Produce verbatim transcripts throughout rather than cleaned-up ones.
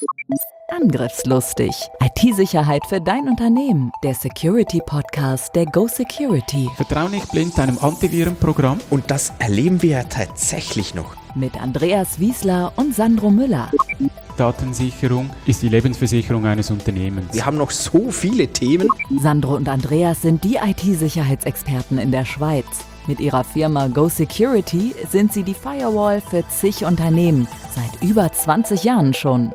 Angriffslustig. I T-Sicherheit für dein Unternehmen. Der Security-Podcast der Go Security. Vertrau nicht blind deinem Antivirenprogramm. Und das erleben wir ja tatsächlich noch. Mit Andreas Wiesler und Sandro Müller. Datensicherung ist die Lebensversicherung eines Unternehmens. Wir haben noch so viele Themen. Sandro und Andreas sind die I T-Sicherheitsexperten in der Schweiz. Mit ihrer Firma Go Security sind sie die Firewall für zig Unternehmen. Seit über zwanzig Jahren schon.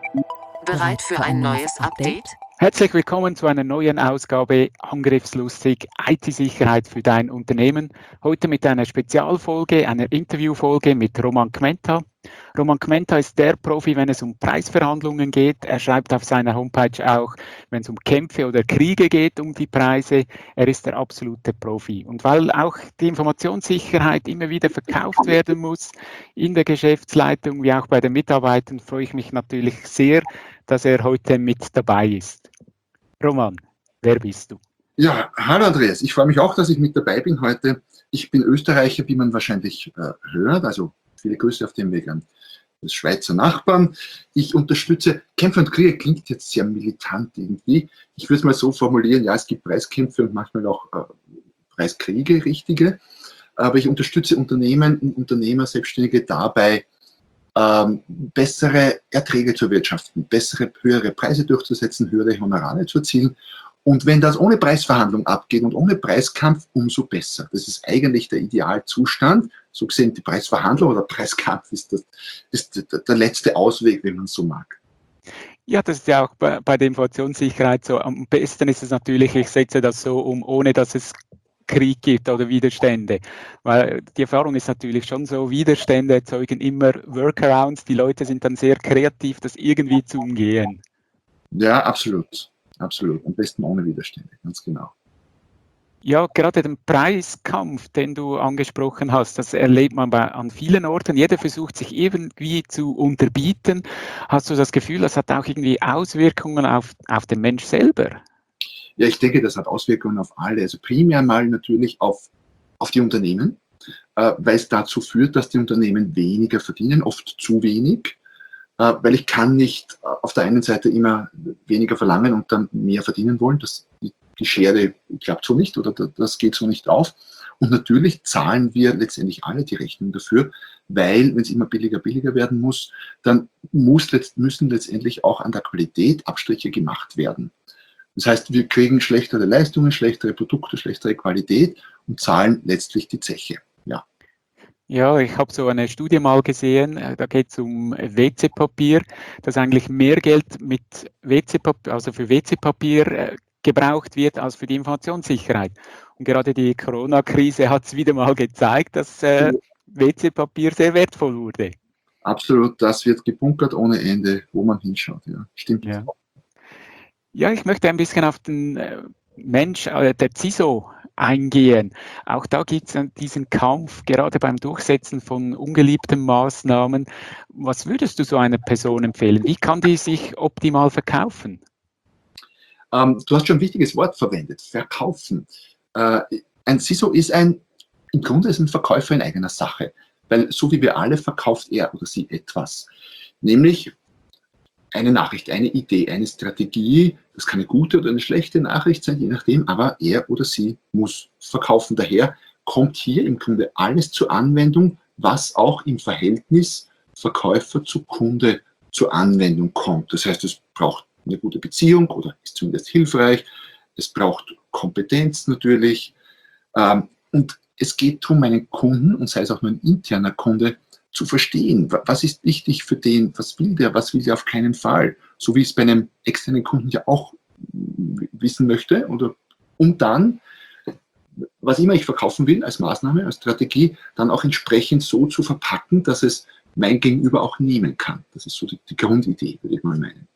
Bereit für ein neues Update? Herzlich willkommen zu einer neuen Ausgabe Angriffslustig I T-Sicherheit für dein Unternehmen. Heute mit einer Spezialfolge, einer Interviewfolge mit Roman Kmenta. Roman Kmenta ist der Profi, wenn es um Preisverhandlungen geht. Er schreibt auf seiner Homepage auch, wenn es um Kämpfe oder Kriege geht, um die Preise. Er ist der absolute Profi. Und weil auch die Informationssicherheit immer wieder verkauft werden muss, in der Geschäftsleitung wie auch bei den Mitarbeitern, freue ich mich natürlich sehr, dass er heute mit dabei ist. Roman, wer bist du? Ja, hallo Andreas. Ich freue mich auch, dass ich mit dabei bin heute. Ich bin Österreicher, wie man wahrscheinlich äh, hört, also viele Grüße auf dem Weg an das Schweizer Nachbarn. Ich unterstütze, Kämpfe und Kriege klingt jetzt sehr militant irgendwie. Ich würde es mal so formulieren, ja, es gibt Preiskämpfe und manchmal auch äh, Preiskriege, richtige. Aber ich unterstütze Unternehmen und Unternehmer, Selbstständige dabei, ähm, bessere Erträge zu erwirtschaften, bessere, höhere Preise durchzusetzen, höhere Honorare zu erzielen. Und wenn das ohne Preisverhandlung abgeht und ohne Preiskampf, umso besser. Das ist eigentlich der Idealzustand. So gesehen, die Preisverhandlung oder Preiskampf ist, das, ist der, der letzte Ausweg, wenn man es so mag. Ja, das ist ja auch bei, bei der Informationssicherheit so. Am besten ist es natürlich, ich setze das so um, ohne dass es Krieg gibt oder Widerstände. Weil die Erfahrung ist natürlich schon so, Widerstände erzeugen immer Workarounds. Die Leute sind dann sehr kreativ, das irgendwie zu umgehen. Ja, absolut. Absolut. Am besten ohne Widerstände, ganz genau. Ja, gerade den Preiskampf, den du angesprochen hast, das erlebt man bei, an vielen Orten. Jeder versucht sich irgendwie zu unterbieten. Hast du das Gefühl, das hat auch irgendwie Auswirkungen auf, auf den Mensch selber? Ja, ich denke, das hat Auswirkungen auf alle. Also primär mal natürlich auf, auf die Unternehmen, äh, weil es dazu führt, dass die Unternehmen weniger verdienen, oft zu wenig. Äh, weil ich kann nicht äh, auf der einen Seite immer weniger verlangen und dann mehr verdienen wollen. Das, die, die Schere klappt so nicht oder das geht so nicht auf. Und natürlich zahlen wir letztendlich alle die Rechnung dafür, weil wenn es immer billiger, billiger werden muss, dann muss, müssen letztendlich auch an der Qualität Abstriche gemacht werden. Das heißt, wir kriegen schlechtere Leistungen, schlechtere Produkte, schlechtere Qualität und zahlen letztlich die Zeche. Ja. Ja, ich habe so eine Studie mal gesehen, da geht es um W C-Papier, dass eigentlich mehr Geld mit W C-Papier, also für W C-Papier äh, gebraucht wird als für die Informationssicherheit. Und gerade die Corona-Krise hat es wieder mal gezeigt, dass äh, W C-Papier sehr wertvoll wurde. Absolut, das wird gebunkert ohne Ende, wo man hinschaut. Ja, stimmt. Ja. Ja, ich möchte ein bisschen auf den äh, Mensch, äh, der C I S O, eingehen. Auch da gibt es diesen Kampf, gerade beim Durchsetzen von ungeliebten Maßnahmen. Was würdest du so einer Person empfehlen? Wie kann die sich optimal verkaufen? Ähm, du hast schon ein wichtiges Wort verwendet, verkaufen. Äh, ein C I S O ist ein, im Grunde ist ein Verkäufer in eigener Sache, weil so wie wir alle verkauft er oder sie etwas. Nämlich eine Nachricht, eine Idee, eine Strategie, das kann eine gute oder eine schlechte Nachricht sein, je nachdem, aber er oder sie muss verkaufen. Daher kommt hier im Grunde alles zur Anwendung, was auch im Verhältnis Verkäufer zu Kunde zur Anwendung kommt. Das heißt, es braucht eine gute Beziehung oder ist zumindest hilfreich, es braucht Kompetenz natürlich und es geht darum, einen Kunden, und sei es auch nur ein interner Kunde, zu verstehen, was ist wichtig für den, was will der, was will der auf keinen Fall, so wie ich es bei einem externen Kunden ja auch wissen möchte, oder um dann, was immer ich verkaufen will, als Maßnahme, als Strategie, dann auch entsprechend so zu verpacken, dass es mein Gegenüber auch nehmen kann. Das ist so die, die Grundidee, würde ich mal meinen.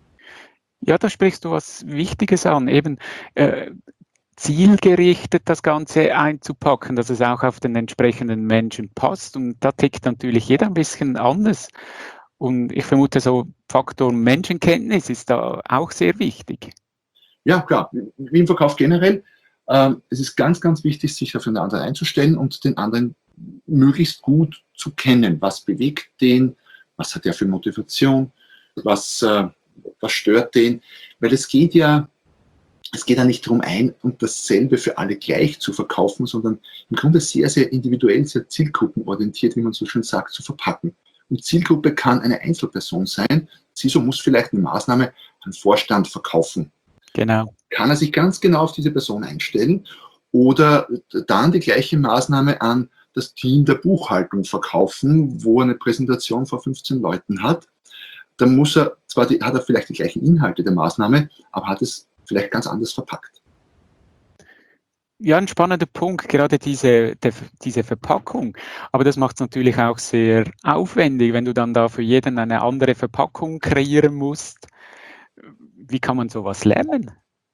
Ja, da sprichst du was Wichtiges an, eben äh, zielgerichtet das Ganze einzupacken, dass es auch auf den entsprechenden Menschen passt. Und da tickt natürlich jeder ein bisschen anders. Und ich vermute, so Faktor Menschenkenntnis ist da auch sehr wichtig. Ja, klar. Wie im Verkauf generell. Äh, es ist ganz, ganz wichtig, sich auf den anderen einzustellen und den anderen möglichst gut zu kennen. Was bewegt den? Was hat er für Motivation? Was, äh, was stört den? Weil es geht ja, es geht ja nicht darum, ein und dasselbe für alle gleich zu verkaufen, sondern im Grunde sehr, sehr individuell, sehr zielgruppenorientiert, wie man so schön sagt, zu verpacken. Und Zielgruppe kann eine Einzelperson sein. C I S O muss vielleicht eine Maßnahme an Vorstand verkaufen. Genau. Kann er sich ganz genau auf diese Person einstellen oder dann die gleiche Maßnahme an das Team der Buchhaltung verkaufen, wo er eine Präsentation vor fünfzehn Leuten hat. Dann muss er, zwar die, hat er vielleicht die gleichen Inhalte der Maßnahme, aber hat es vielleicht ganz anders verpackt. Ja, ein spannender Punkt, gerade diese, der, diese Verpackung. Aber das macht es natürlich auch sehr aufwendig, wenn du dann da für jeden eine andere Verpackung kreieren musst. Wie kann man sowas lernen?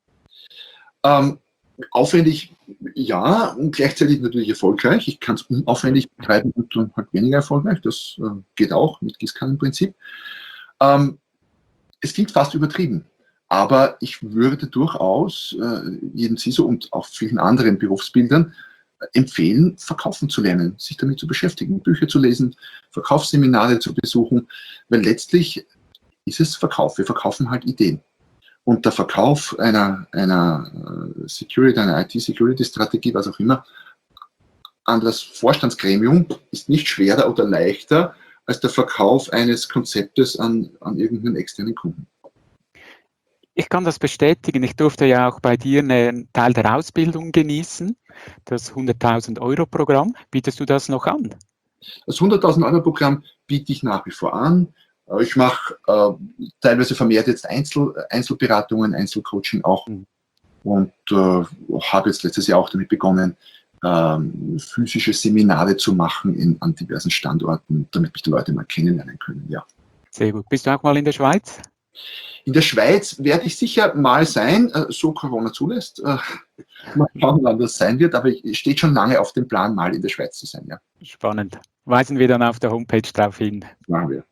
Ähm, aufwendig, ja, und gleichzeitig natürlich erfolgreich. Ich kann es unaufwendig betreiben und dann halt weniger erfolgreich. Das äh, geht auch mit Gießkannenprinzip. Ähm, es klingt fast übertrieben. Aber ich würde durchaus äh, jedem C I S O und auch vielen anderen Berufsbildern äh, empfehlen, verkaufen zu lernen, sich damit zu beschäftigen, Bücher zu lesen, Verkaufsseminare zu besuchen, weil letztlich ist es Verkauf. Wir verkaufen halt Ideen. Und der Verkauf einer, einer Security, einer I T-Security-Strategie, was auch immer, an das Vorstandsgremium ist nicht schwerer oder leichter als der Verkauf eines Konzeptes an, an irgendeinen externen Kunden. Ich kann das bestätigen. Ich durfte ja auch bei dir einen Teil der Ausbildung genießen, das hunderttausend Euro Programm. Bietest du das noch an? Das hunderttausend Euro Programm biete ich nach wie vor an. Ich mache äh, teilweise vermehrt jetzt Einzel, Einzelberatungen, Einzelcoaching auch mhm. und äh, habe jetzt letztes Jahr auch damit begonnen, ähm, physische Seminare zu machen in, an diversen Standorten, damit mich die Leute mal kennenlernen können. Ja. Sehr gut. Bist du auch mal in der Schweiz? In der Schweiz werde ich sicher mal sein, so Corona zulässt. Mal schauen, wann das sein wird, aber es steht schon lange auf dem Plan, mal in der Schweiz zu sein. Ja. Spannend. Weisen wir dann auf der Homepage darauf hin. Machen wir.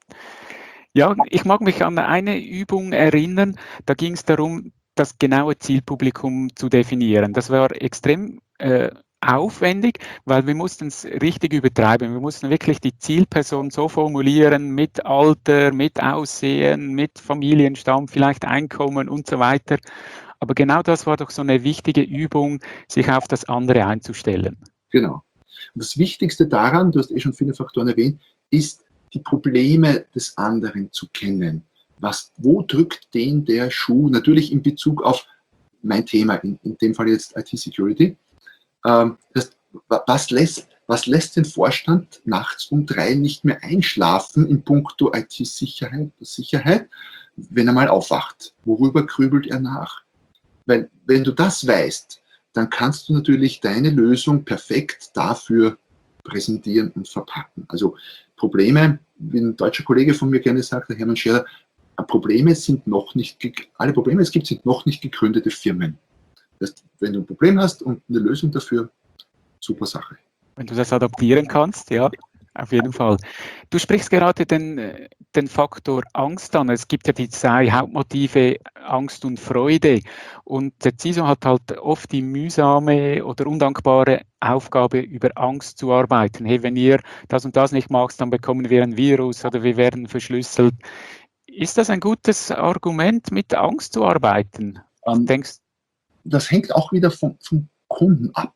Ja, ich mag mich an eine Übung erinnern, da ging es darum, das genaue Zielpublikum zu definieren. Das war extrem äh, aufwendig, weil wir mussten es richtig übertreiben. Wir mussten wirklich die Zielperson so formulieren mit Alter, mit Aussehen, mit Familienstamm, vielleicht Einkommen und so weiter. Aber genau das war doch so eine wichtige Übung, sich auf das andere einzustellen. Genau. Und das Wichtigste daran, du hast eh schon viele Faktoren erwähnt, ist, die Probleme des anderen zu kennen. Was, wo drückt den der Schuh? Natürlich in Bezug auf mein Thema, in, in dem Fall jetzt I T-Security. Ähm, das, was, lässt, was lässt den Vorstand nachts um drei nicht mehr einschlafen in puncto I T-Sicherheit, Sicherheit, wenn er mal aufwacht? Worüber grübelt er nach? Weil, wenn du das weißt, dann kannst du natürlich deine Lösung perfekt dafür präsentieren und verpacken. Also Probleme, wie ein deutscher Kollege von mir gerne sagt, der Hermann Scherer, Probleme sind noch nicht, alle Probleme, es gibt, sind noch nicht gegründete Firmen. Das heißt, wenn du ein Problem hast und eine Lösung dafür, super Sache. Wenn du das adaptieren kannst, ja, auf jeden Fall. Du sprichst gerade den, den Faktor Angst an. Es gibt ja die zwei Hauptmotive, Angst und Freude. Und der C I S O hat halt oft die mühsame oder undankbare Aufgabe, über Angst zu arbeiten. Hey, wenn ihr das und das nicht macht, dann bekommen wir ein Virus oder wir werden verschlüsselt. Ist das ein gutes Argument, mit Angst zu arbeiten? Ähm, Denkst das hängt auch wieder vom, vom Kunden ab.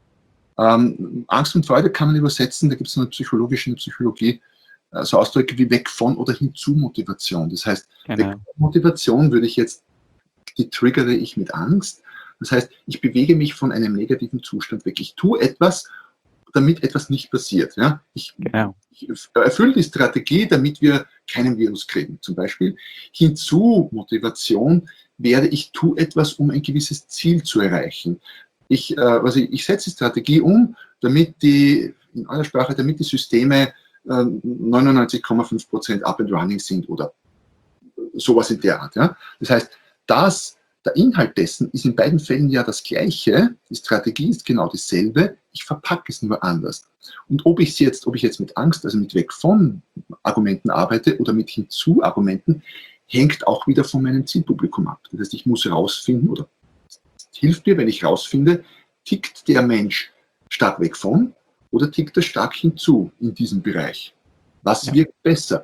Ähm, Angst und Freude kann man übersetzen, da gibt es eine psychologische eine Psychologie, äh, so Ausdrücke wie weg von oder hin zu Motivation. Das heißt, genau. Weg von Motivation würde ich jetzt, die triggere ich mit Angst. Das heißt, ich bewege mich von einem negativen Zustand weg. Ich tue etwas, damit etwas nicht passiert. Ja? Ich, genau. ich erfülle die Strategie, damit wir keinen Virus kriegen, zum Beispiel. Hinzu Motivation wäre, ich tue etwas, um ein gewisses Ziel zu erreichen. Ich, äh, also ich setze die Strategie um, damit die, in eurer Sprache, damit die Systeme äh, neunundneunzig Komma fünf Prozent up and running sind oder sowas in der Art. Ja? Das heißt, das, der Inhalt dessen ist in beiden Fällen ja das Gleiche. Die Strategie ist genau dieselbe. Ich verpacke es nur anders. Und ob ich jetzt, ob ich jetzt mit Angst, also mit weg von Argumenten arbeite oder mit hinzu Argumenten, hängt auch wieder von meinem Zielpublikum ab. Das heißt, ich muss herausfinden oder hilft mir, wenn ich herausfinde, tickt der Mensch stark weg von oder tickt er stark hinzu in diesem Bereich? Was ja. wirkt besser?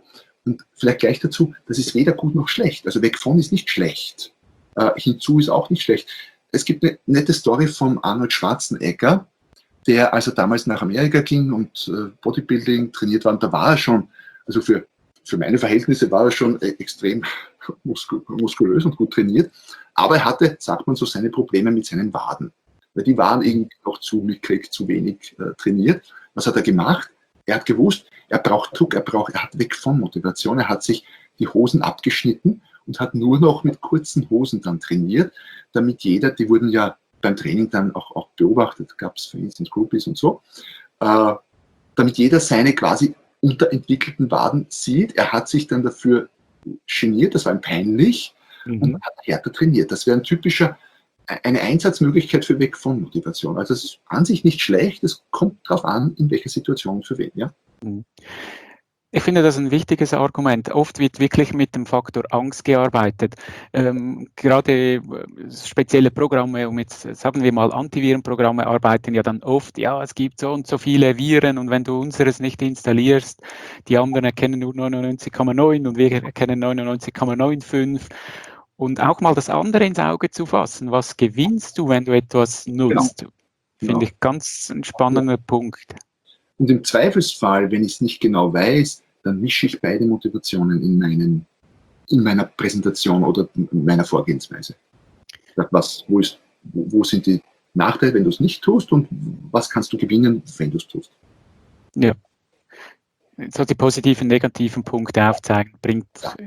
Und vielleicht gleich dazu, das ist weder gut noch schlecht. Also weg von ist nicht schlecht. Äh, hinzu ist auch nicht schlecht. Es gibt eine nette Story von Arnold Schwarzenegger, der, als er damals nach Amerika ging und äh, Bodybuilding trainiert war, und da war er schon, also für, für meine Verhältnisse war er schon äh, extrem muskul muskulös und gut trainiert, aber er hatte, sagt man so, seine Probleme mit seinen Waden, weil die waren irgendwie noch zu mickrig, zu wenig äh, trainiert. Was hat er gemacht? Er hat gewusst, er braucht Druck, er braucht, er hat weg von Motivation, er hat sich die Hosen abgeschnitten und hat nur noch mit kurzen Hosen dann trainiert, damit jeder, die wurden ja beim Training dann auch, auch beobachtet, gab es für Instance Groupies und so, äh, damit jeder seine quasi unterentwickelten Waden sieht. Er hat sich dann dafür geniert, das war ihm peinlich, mhm. und hat härter trainiert. Das wäre ein typischer, eine Einsatzmöglichkeit für weg von Motivation. Also es ist an sich nicht schlecht, es kommt darauf an, in welcher Situation für wen. Ja? Ich finde das ein wichtiges Argument. Oft wird wirklich mit dem Faktor Angst gearbeitet. Ähm, gerade spezielle Programme, um jetzt, sagen wir mal, Antivirenprogramme arbeiten ja dann oft, ja, es gibt so und so viele Viren und wenn du unseres nicht installierst, die anderen erkennen nur neunundneunzig Komma neun und wir erkennen neunundneunzig Komma fünfundneunzig. Und auch mal das andere ins Auge zu fassen. Was gewinnst du, wenn du etwas nutzt? Genau. Finde genau. ich ganz ein spannender ja. Punkt. Und im Zweifelsfall, wenn ich es nicht genau weiß, dann mische ich beide Motivationen in, meinen, in meiner Präsentation oder in meiner Vorgehensweise. Was, wo, ist, wo, wo sind die Nachteile, wenn du es nicht tust, und was kannst du gewinnen, wenn du es tust? Ja. So die positiven, negativen Punkte aufzeigen bringt.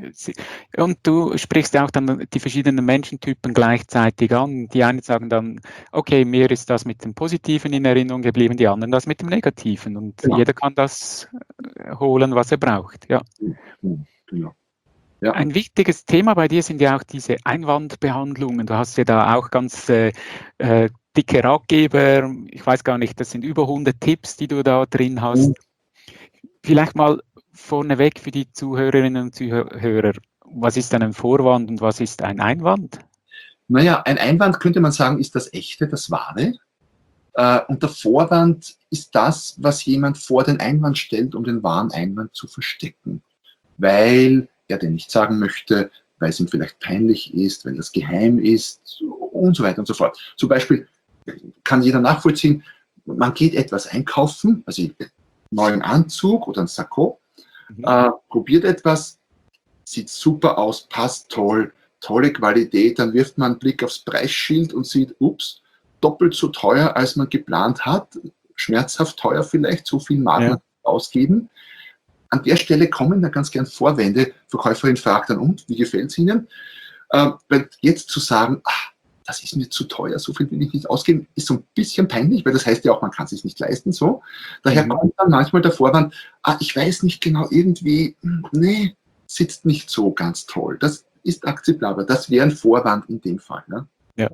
Und du sprichst auch dann die verschiedenen Menschentypen gleichzeitig an. Die einen sagen dann, okay, mir ist das mit dem Positiven in Erinnerung geblieben, die anderen das mit dem Negativen. Und genau. jeder kann das holen, was er braucht. Ja. Genau. Ja. Ein wichtiges Thema bei dir sind ja auch diese Einwandbehandlungen. Du hast ja da auch ganz äh, äh, dicke Ratgeber. Ich weiß gar nicht, das sind über hundert Tipps, die du da drin hast. Mhm. Vielleicht mal vorneweg für die Zuhörerinnen und Zuhörer, was ist denn ein Vorwand und was ist ein Einwand? Naja, ein Einwand könnte man sagen, ist das Echte, das Wahre. Und der Vorwand ist das, was jemand vor den Einwand stellt, um den wahren Einwand zu verstecken. Weil er den nicht sagen möchte, weil es ihm vielleicht peinlich ist, weil das geheim ist und so weiter und so fort. Zum Beispiel kann jeder nachvollziehen, man geht etwas einkaufen, also neuen Anzug oder ein Sakko, mhm. äh, probiert etwas, sieht super aus, passt toll, tolle Qualität, dann wirft man einen Blick aufs Preisschild und sieht, ups, doppelt so teuer, als man geplant hat, schmerzhaft teuer vielleicht, so viel mag ja. man ausgeben. An der Stelle kommen da ganz gern Vorwände, Verkäuferin fragt dann, und, wie gefällt es Ihnen? Äh, weil jetzt zu sagen, ach, das ist mir zu teuer, so viel will ich nicht ausgeben, ist so ein bisschen peinlich, weil das heißt ja auch, man kann es sich nicht leisten, so. Daher mhm. kommt dann manchmal der Vorwand, ah, ich weiß nicht genau, irgendwie, nee, sitzt nicht so ganz toll. Das ist akzeptabel, das wäre ein Vorwand in dem Fall. Ne? Ja.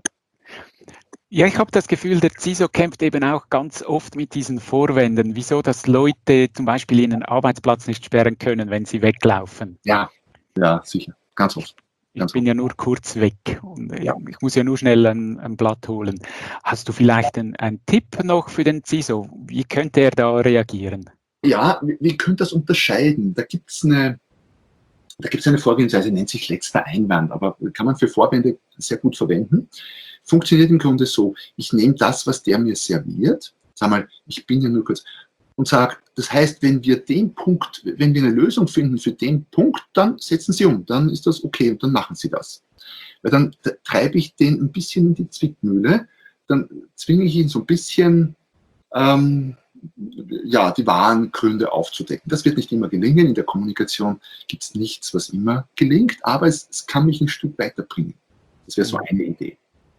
Ja, ich habe das Gefühl, der C I S O kämpft eben auch ganz oft mit diesen Vorwänden. Wieso, dass Leute zum Beispiel ihren Arbeitsplatz nicht sperren können, wenn sie weglaufen? Ja, ja, sicher, ganz oft. Ich bin ja nur kurz weg und ja. ich muss ja nur schnell ein, ein Blatt holen. Hast du vielleicht einen, einen Tipp noch für den C I S O? Wie könnte er da reagieren? Ja, wie, wie könnte das unterscheiden? Da gibt es eine, da gibt's eine Vorgehensweise, nennt sich letzter Einwand, aber kann man für Vorwände sehr gut verwenden. Funktioniert im Grunde so, ich nehme das, was der mir serviert, sag mal, ich bin ja nur kurz, und sage, das heißt, wenn wir den Punkt, wenn wir eine Lösung finden für den Punkt, dann setzen Sie um, dann ist das okay und dann machen Sie das. Weil dann treibe ich den ein bisschen in die Zwickmühle, dann zwinge ich ihn so ein bisschen, ähm, ja, die wahren Gründe aufzudecken. Das wird nicht immer gelingen, in der Kommunikation gibt es nichts, was immer gelingt, aber es, es kann mich ein Stück weiterbringen. Das wäre so eine Idee.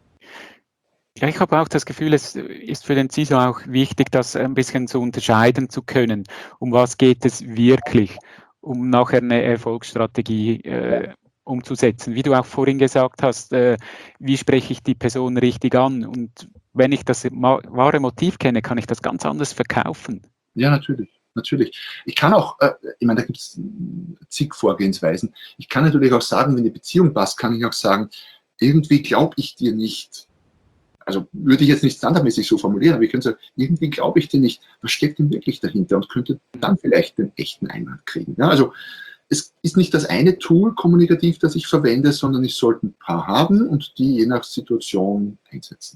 Ja, ich habe auch das Gefühl, es ist für den C I S O auch wichtig, das ein bisschen zu unterscheiden zu können. Um was geht es wirklich, um nachher eine Erfolgsstrategie äh, umzusetzen. Wie du auch vorhin gesagt hast, äh, wie spreche ich die Person richtig an? Und wenn ich das wahre Motiv kenne, kann ich das ganz anders verkaufen. Ja, natürlich. Natürlich. Ich kann auch, äh, ich meine, da gibt es zig Vorgehensweisen. Ich kann natürlich auch sagen, wenn die Beziehung passt, kann ich auch sagen, irgendwie glaube ich dir nicht. Also würde ich jetzt nicht standardmäßig so formulieren, aber ich könnte sagen, irgendwie glaube ich dir nicht, was steckt denn wirklich dahinter und könnte dann vielleicht den echten Einwand kriegen. Ja, also es ist nicht das eine Tool kommunikativ, das ich verwende, sondern ich sollte ein paar haben und die je nach Situation einsetzen.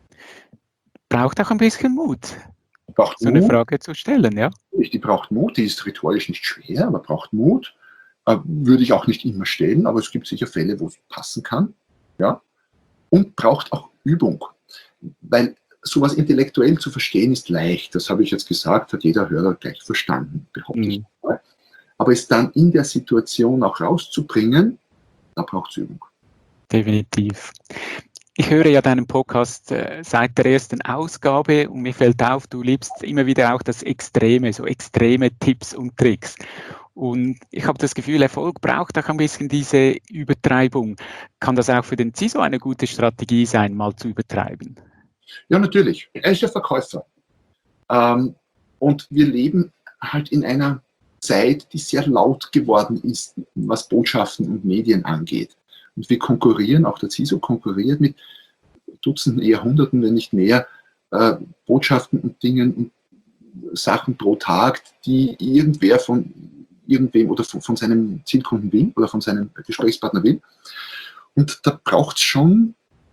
Braucht auch ein bisschen Mut, Braucht so eine Mut. Frage zu stellen, ja? Die braucht Mut, die ist rhetorisch nicht schwer, aber braucht Mut. Äh, würde ich auch nicht immer stellen, aber es gibt sicher Fälle, wo es passen kann. Ja? Und braucht auch Übung. Weil sowas intellektuell zu verstehen ist leicht. Das habe ich jetzt gesagt, hat jeder Hörer gleich verstanden, behaupte ich. Mhm. Aber es dann in der Situation auch rauszubringen, da braucht es Übung. Definitiv. Ich höre ja deinen Podcast äh, seit der ersten Ausgabe und mir fällt auf, du liebst immer wieder auch das Extreme, so extreme Tipps und Tricks. Und ich habe das Gefühl, Erfolg braucht auch ein bisschen diese Übertreibung. Kann das auch für den C I S O eine gute Strategie sein, mal zu übertreiben? Ja, natürlich. Er ist ja Verkäufer. Ähm, und wir leben halt in einer Zeit, die sehr laut geworden ist, was Botschaften und Medien angeht. Und wir konkurrieren, auch der C I S O konkurriert mit Dutzenden, eher Hunderten, wenn nicht mehr, äh, Botschaften und Dingen und Sachen pro Tag, die irgendwer von irgendwem oder von, von seinem Zielkunden will oder von seinem Gesprächspartner will. Und da braucht es schon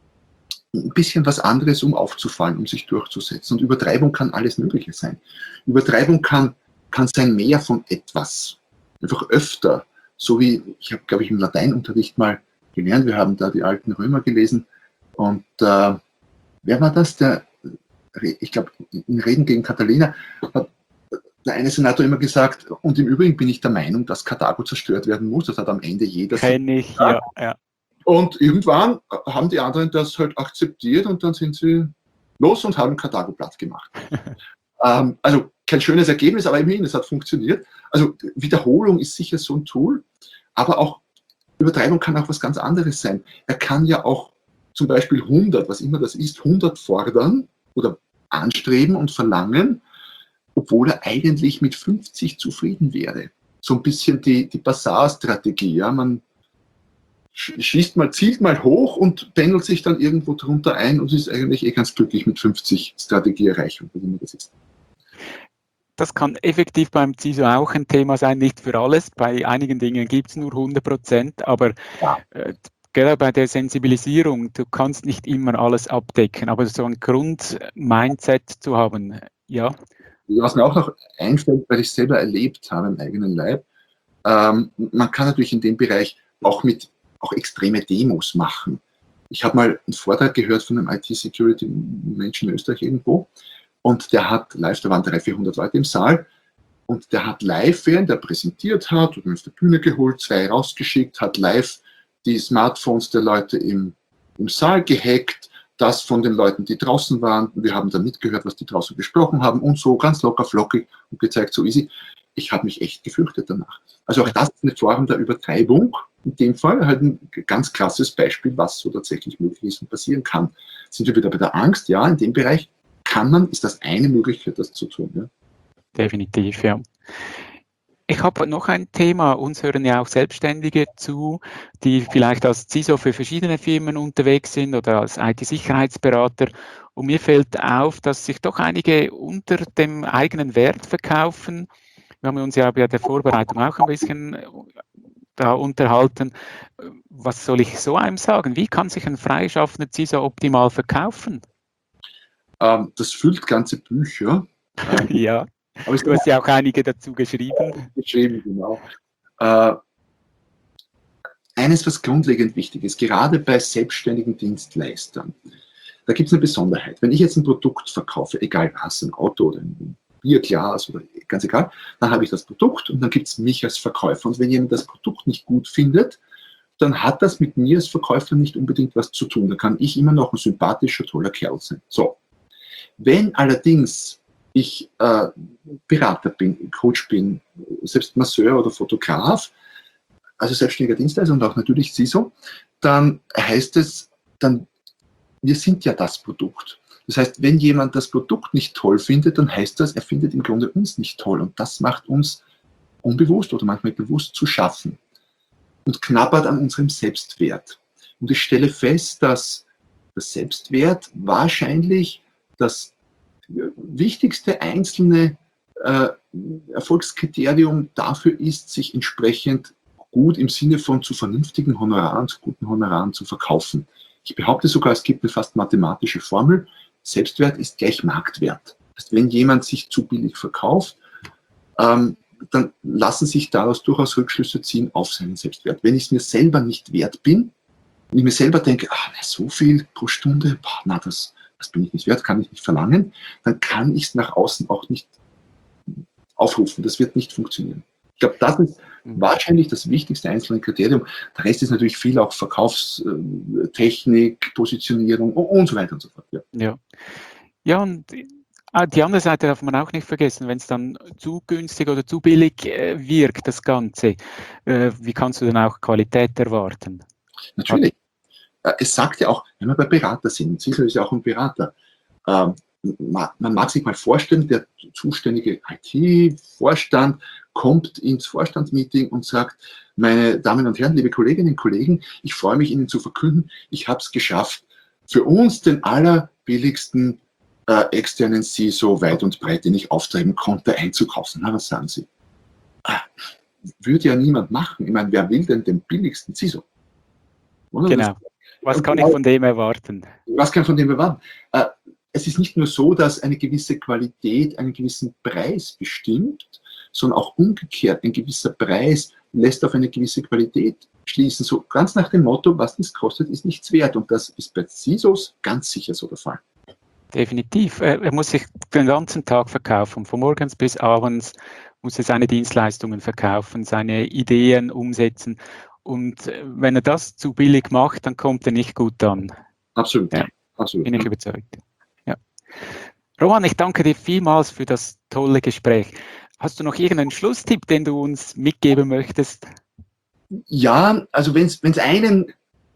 ein bisschen was anderes, um aufzufallen, um sich durchzusetzen. Und Übertreibung kann alles Mögliche sein. Übertreibung kann, kann sein mehr von etwas. Einfach öfter. So wie, ich habe, glaube ich, im Lateinunterricht mal gelernt, wir haben da die alten Römer gelesen. Und äh, wer war das? Der, ich glaube, in Reden gegen Catalina hat der eine Senator immer gesagt, und im Übrigen bin ich der Meinung, dass Karthago zerstört werden muss. Das hat am Ende jeder. Kenn ich, ja, ja. Und irgendwann haben die anderen das halt akzeptiert und dann sind sie los und haben Karthago platt gemacht. ähm, also kein schönes Ergebnis, aber immerhin, es hat funktioniert. Also Wiederholung ist sicher so ein Tool, aber auch Übertreibung kann auch was ganz anderes sein. Er kann ja auch zum Beispiel hundert, was immer das ist, hundert fordern oder anstreben und verlangen, obwohl er eigentlich mit fünfzig zufrieden wäre. So ein bisschen die, die Basar-Strategie. Ja? Man schießt mal, zielt mal hoch und pendelt sich dann irgendwo drunter ein und ist eigentlich eh ganz glücklich mit fünfzig Strategieerreichung, wie immer das ist. Das kann effektiv beim C I S O auch ein Thema sein, nicht für alles. Bei einigen Dingen gibt es nur hundert Prozent, aber Ja. äh, gerade bei der Sensibilisierung, du kannst nicht immer alles abdecken, aber so ein Grund-Mindset zu haben, ja. Was mir auch noch einfällt, weil ich es selber erlebt habe im eigenen Leib, ähm, man kann natürlich in dem Bereich auch mit auch extreme Demos machen. Ich habe mal einen Vortrag gehört von einem I T-Security-Menschen in Österreich irgendwo und der hat live, da waren dreihundert, vierhundert Leute im Saal und der hat live, während er präsentiert hat, und auf der Bühne geholt, zwei rausgeschickt, hat live die Smartphones der Leute im, im Saal gehackt, das von den Leuten, die draußen waren. Wir haben dann mitgehört, was die draußen gesprochen haben und so ganz locker flockig und gezeigt, so easy. Ich habe mich echt gefürchtet danach. Also auch das ist eine Form der Übertreibung. In dem Fall halt ein ganz krasses Beispiel, was so tatsächlich möglich ist und passieren kann. Sind wir wieder bei der Angst? Ja, in dem Bereich kann man, ist das eine Möglichkeit, das zu tun. Ja? Definitiv, ja. Ich habe noch ein Thema. Uns hören ja auch Selbstständige zu, die vielleicht als C I S O für verschiedene Firmen unterwegs sind oder als I T-Sicherheitsberater. Und mir fällt auf, dass sich doch einige unter dem eigenen Wert verkaufen. Wir haben uns ja bei der Vorbereitung auch ein bisschen da unterhalten. Was soll ich so einem sagen? Wie kann sich ein freischaffender C I S O optimal verkaufen? Ähm, das füllt ganze Bücher. Ähm, ja. Aber du hast ja auch einige dazu geschrieben. Geschrieben, genau. Äh, eines, was grundlegend wichtig ist, gerade bei selbstständigen Dienstleistern, da gibt es eine Besonderheit. Wenn ich jetzt ein Produkt verkaufe, egal was, ein Auto oder ein Bierglas oder ganz egal, dann habe ich das Produkt und dann gibt es mich als Verkäufer. Und wenn jemand das Produkt nicht gut findet, dann hat das mit mir als Verkäufer nicht unbedingt was zu tun. Da kann ich immer noch ein sympathischer, toller Kerl sein. So. Wenn allerdings ich äh, Berater bin, Coach bin, selbst Masseur oder Fotograf, also selbstständiger Dienstleister und auch natürlich C I S O, dann heißt es, dann, wir sind ja das Produkt. Das heißt, wenn jemand das Produkt nicht toll findet, dann heißt das, er findet im Grunde uns nicht toll. Und das macht uns unbewusst oder manchmal bewusst zu schaffen und knabbert an unserem Selbstwert. Und ich stelle fest, dass der Selbstwert wahrscheinlich das wichtigste einzelne äh, Erfolgskriterium dafür ist, sich entsprechend gut im Sinne von zu vernünftigen Honoraren, zu guten Honoraren zu verkaufen. Ich behaupte sogar, es gibt eine fast mathematische Formel. Selbstwert ist gleich Marktwert. Das heißt, wenn jemand sich zu billig verkauft, ähm, dann lassen sich daraus durchaus Rückschlüsse ziehen auf seinen Selbstwert. Wenn ich es mir selber nicht wert bin, wenn ich mir selber denke, ach, na, so viel pro Stunde, boah, na, das, das bin ich nicht wert, kann ich nicht verlangen, dann kann ich es nach außen auch nicht aufrufen. Das wird nicht funktionieren. Ich glaube, das ist wahrscheinlich das wichtigste einzelne Kriterium. Der Rest ist natürlich viel auch Verkaufstechnik, Positionierung und so weiter und so fort. Ja, ja. ja und die andere Seite darf man auch nicht vergessen, wenn es dann zu günstig oder zu billig wirkt, das Ganze, wie kannst du dann auch Qualität erwarten? Natürlich. Es sagt ja auch, wenn wir bei Berater sind, CISO ist ja auch ein Berater, ähm, man mag sich mal vorstellen, der zuständige I T-Vorstand kommt ins Vorstandsmeeting und sagt, meine Damen und Herren, liebe Kolleginnen und Kollegen, ich freue mich, Ihnen zu verkünden, ich habe es geschafft, für uns den allerbilligsten äh, externen C I S O weit und breit, den ich auftreiben konnte, einzukaufen. Na, was sagen Sie? Ah, würde ja niemand machen. Ich meine, wer will denn den billigsten C I S O? Oder? Genau. Was kann ich von dem erwarten? Was kann ich von dem erwarten? Äh, es ist nicht nur so, dass eine gewisse Qualität einen gewissen Preis bestimmt, sondern auch umgekehrt, ein gewisser Preis lässt auf eine gewisse Qualität schließen. So ganz nach dem Motto, was das kostet, ist nichts wert. Und das ist bei C I S Os ganz sicher so der Fall. Definitiv. Er muss sich den ganzen Tag verkaufen, von morgens bis abends muss er seine Dienstleistungen verkaufen, seine Ideen umsetzen. Und wenn er das zu billig macht, dann kommt er nicht gut an. Absolut. Ja, absolut. Bin ich überzeugt. Ja. Roman, ich danke dir vielmals für das tolle Gespräch. Hast du noch irgendeinen Schlusstipp, den du uns mitgeben möchtest? Ja, also wenn es einen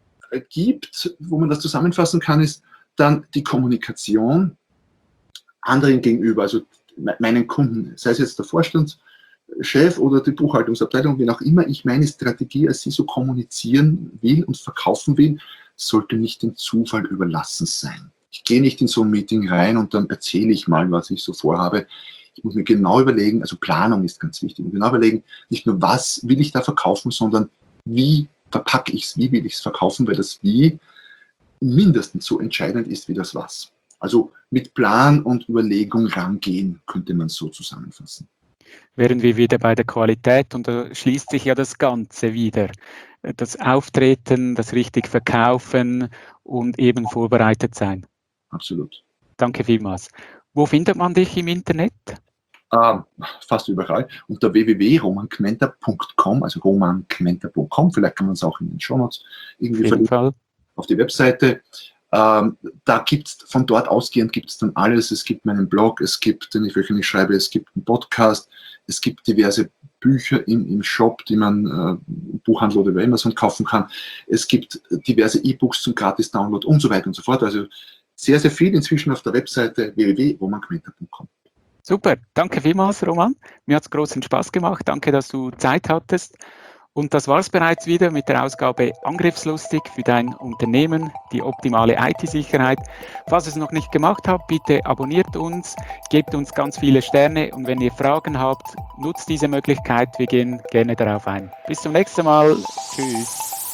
gibt, wo man das zusammenfassen kann, ist dann die Kommunikation anderen gegenüber, also meinen Kunden, sei es jetzt der Vorstandschef oder die Buchhaltungsabteilung, wie auch immer ich meine Strategie als sie so kommunizieren will und verkaufen will, sollte nicht dem Zufall überlassen sein. Ich gehe nicht in so ein Meeting rein und dann erzähle ich mal, was ich so vorhabe. Ich muss mir genau überlegen, also Planung ist ganz wichtig, und genau überlegen, nicht nur was will ich da verkaufen, sondern wie verpacke ich es, wie will ich es verkaufen, weil das Wie mindestens so entscheidend ist wie das Was. Also mit Plan und Überlegung rangehen, könnte man so zusammenfassen. Wären wir wieder bei der Qualität und da schließt sich ja das Ganze wieder. Das Auftreten, das richtig Verkaufen und eben vorbereitet sein. Absolut. Danke vielmals. Wo findet man dich im Internet? Uh, fast überall. Unter w w w punkt roman kmenter punkt com, also roman kmenter punkt com, vielleicht kann man es auch in den Shownotes irgendwie auf jeden Fall. Auf die Webseite. Ähm, da gibt's, von dort ausgehend gibt es dann alles. Es gibt meinen Blog, es gibt, den ich wöchentlich schreibe, es gibt einen Podcast, es gibt diverse Bücher im, im Shop, die man äh, Buchhandel oder über Amazon kaufen kann. Es gibt diverse E-Books zum Gratis-Download und so weiter und so fort. Also sehr, sehr viel inzwischen auf der Webseite w w w punkt roman kmenter punkt com. Super, danke vielmals, Roman. Mir hat es großen Spaß gemacht. Danke, dass du Zeit hattest. Und das war es bereits wieder mit der Ausgabe Angriffslustig für dein Unternehmen, die optimale I T-Sicherheit. Falls ihr es noch nicht gemacht habt, bitte abonniert uns, gebt uns ganz viele Sterne und wenn ihr Fragen habt, nutzt diese Möglichkeit. Wir gehen gerne darauf ein. Bis zum nächsten Mal. Tschüss.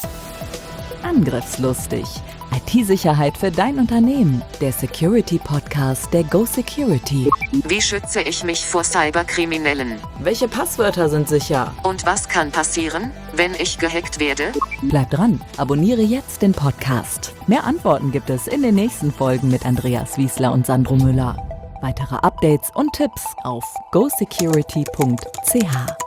Angriffslustig. I T-Sicherheit für dein Unternehmen. Der Security-Podcast der Go Security. Wie schütze ich mich vor Cyberkriminellen? Welche Passwörter sind sicher? Und was kann passieren, wenn ich gehackt werde? Bleib dran, abonniere jetzt den Podcast. Mehr Antworten gibt es in den nächsten Folgen mit Andreas Wiesler und Sandro Müller. Weitere Updates und Tipps auf go security punkt c h.